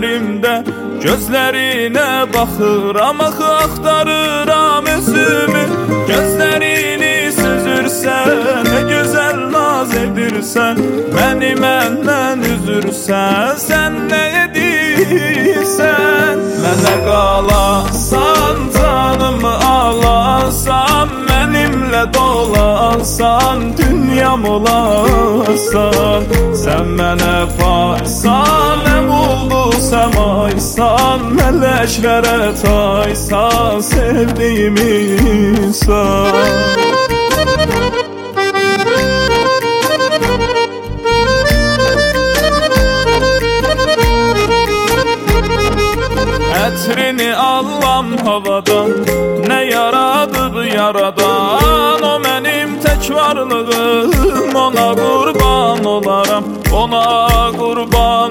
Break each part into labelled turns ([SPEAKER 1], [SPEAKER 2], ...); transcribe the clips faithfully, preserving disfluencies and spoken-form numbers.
[SPEAKER 1] yerimdə gözlərinə baxıram, axı axtarıram özümü. Gözlərini süzürsən, nə gözəl naz edirsən, məni məndən üzürsən, sən nə edirsən? Mənə qalasan, canımı alasan, mənimlə dolansan, dünyam olarsan. Sən mənə paysan, əm ulduzəm aysan, mələklərə taysan, sevdiyim insan. Ətrini allam havadan, nə yaradıb yaradan, o mənim tək varlığım, ona qurban olaram, ona qurban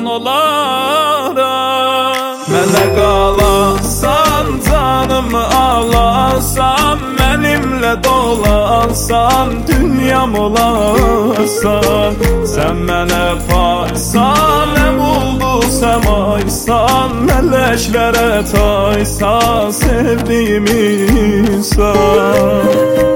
[SPEAKER 1] olaram. Mənə qalasan, canımı alasan, mənimlə dolansan, dünyam olarsan. Sən mənə paysan, əm ulduzəm aysan, mələklərə taysan, sevdiyim insan.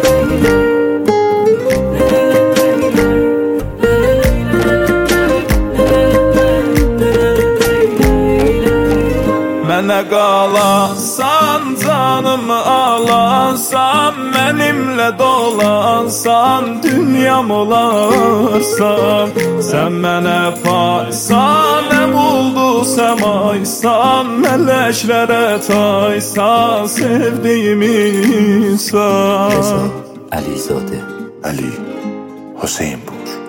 [SPEAKER 1] Mənə qalasan, canımı alasan, mənimlə dolansan, dünyam olarsan. Sən mənə paysan, əm ulduzəm aysan, mələklərə taysan, sevdiyim insan.
[SPEAKER 2] علیزاده علی حسین پور